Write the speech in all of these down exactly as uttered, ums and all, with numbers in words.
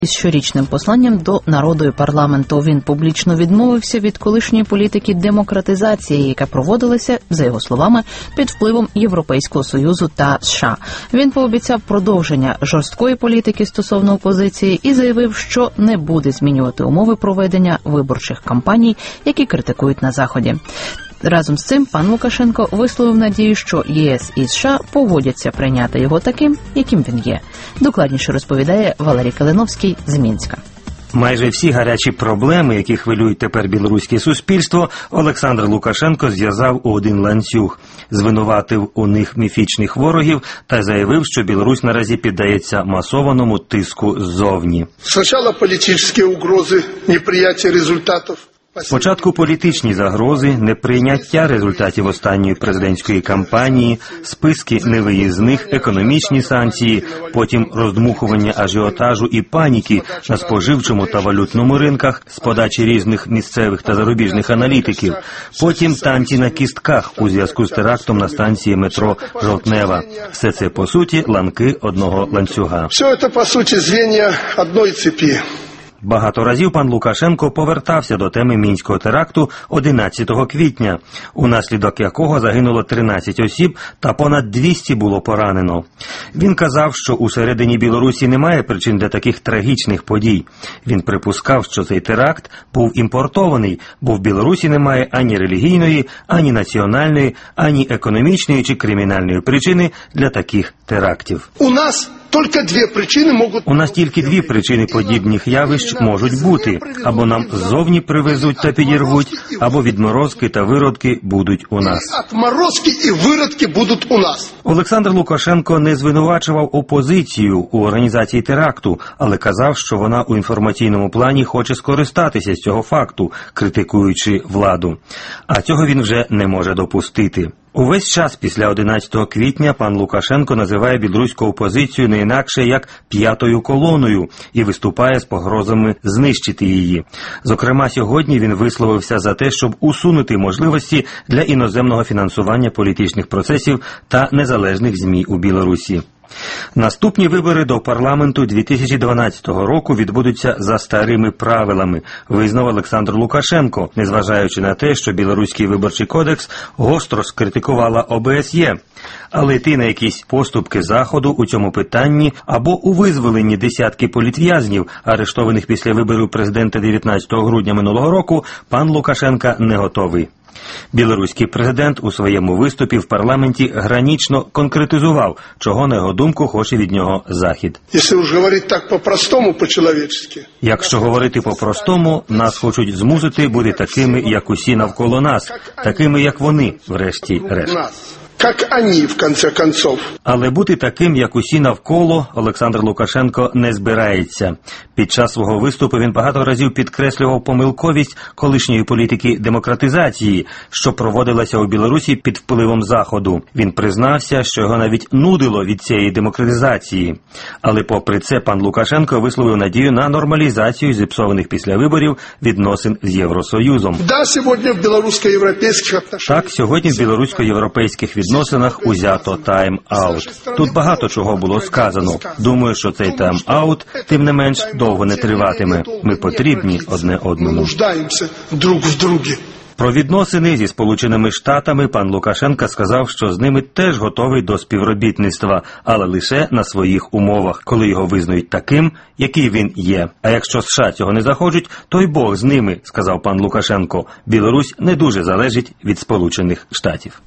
Із щорічним посланням до народу і парламенту він публічно відмовився від колишньої політики демократизації, яка проводилася, за його словами, під впливом Європейського Союзу та США. Він пообіцяв продовження жорсткої політики стосовно опозиції і заявив, що не буде змінювати умови проведення виборчих кампаній, які критикують на Заході. Разом з цим пан Лукашенко висловив надію, що ЄС і США погодяться прийняти його таким, яким він є. Докладніше розповідає Валерій Калиновський з Мінська. Майже всі гарячі проблеми, які хвилюють тепер білоруське суспільство, Олександр Лукашенко зв'язав у один ланцюг, звинуватив у них міфічних ворогів та заявив, що Білорусь наразі піддається масованому тиску ззовні. Спочатку політичні угрози, неприйняття результатів. Спочатку політичні загрози, неприйняття результатів останньої президентської кампанії, списки невиїзних, економічні санкції, потім роздмухування ажіотажу і паніки на споживчому та валютному ринках з подачі різних місцевих та зарубіжних аналітиків, потім танці на кістках у зв'язку з терактом на станції метро Жовтнева. Все це, по суті, ланки одного ланцюга. Все це, по суті, звенья одної цепі. Багато разів пан Лукашенко повертався до теми мінського теракту одинадцятого квітня, унаслідок якого загинуло тринадцять осіб та понад двісті було поранено. Він казав, що усередині Білорусі немає причин для таких трагічних подій. Він припускав, що цей теракт був імпортований, бо в Білорусі немає ані релігійної, ані національної, ані економічної чи кримінальної причини для таких терактів. У нас тільки дві причини можуть... У нас тільки дві причини подібних явищ можуть бути. Або нам ззовні привезуть та підірвуть, або відморозки та виродки будуть у нас. Відморозки і виродки будуть у нас. Олександр Лукашенко не звинувачував опозицію у організації теракту, але казав, що вона у інформаційному плані хоче скористатися з цього факту, критикуючи владу. А цього він вже не може допустити. Увесь час після одинадцятого квітня пан Лукашенко називає білоруську опозицію не інакше як «п'ятою колоною» і виступає з погрозами знищити її. Зокрема, сьогодні він висловився за те, щоб усунути можливості для іноземного фінансування політичних процесів та незалежних ЗМІ у Білорусі. Наступні вибори до парламенту дві тисячі дванадцятого року відбудуться за старими правилами, визнав Олександр Лукашенко, незважаючи на те, що Білоруський виборчий кодекс гостро скритикувала О Б С Є. Але йти на якісь поступки Заходу у цьому питанні або у визволенні десятки політв'язнів, арештованих після виборів президента дев'ятнадцятого грудня минулого року, пан Лукашенко не готовий. Білоруський президент у своєму виступі в парламенті гранічно конкретизував, чого, на його думку, хоче від нього Захід. Якщо ж говорити так по-простому, по-чоловічськи. Якщо говорити по-простому, нас хочуть змусити бути такими, як усі навколо нас, такими, як вони, врешті-решт. Як вони, в кінці кінців. Але бути таким, як усі навколо, Олександр Лукашенко не збирається. Під час свого виступу він багато разів підкреслював помилковість колишньої політики демократизації, що проводилася у Білорусі під впливом Заходу. Він признався, що його навіть нудило від цієї демократизації. Але попри це пан Лукашенко висловив надію на нормалізацію зіпсованих після виборів відносин з Євросоюзом. Да, сьогодні в білорусько-європейських відносинах. Так, сьогодні в білорусько-європейських відносинах відносинах узято тайм-аут. Тут багато чого було сказано. Думаю, що цей тайм-аут, тим не менш, довго не триватиме. Ми потрібні одне одному. Нуждаємося друг в другі. Про відносини зі Сполученими Штатами пан Лукашенко сказав, що з ними теж готовий до співробітництва, але лише на своїх умовах, коли його визнають таким, який він є. А якщо США цього не захочуть, то й Бог з ними, сказав пан Лукашенко. Білорусь не дуже залежить від Сполучених Штатів.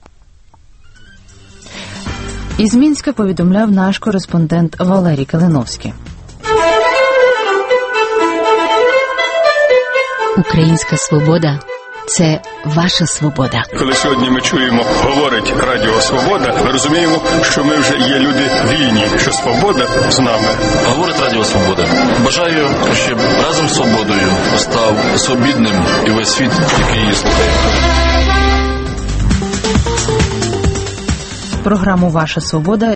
Із Мінська повідомляв наш кореспондент Валерій Калиновський. Українська свобода – це ваша свобода. Коли сьогодні ми чуємо, говорить Радіо Свобода, ми розуміємо, що ми вже є люди вільні, що свобода з нами. Говорить Радіо Свобода. Бажаю, щоб разом з свободою став свобідним і весь світ, який її слухає. Програму «Ваша свобода»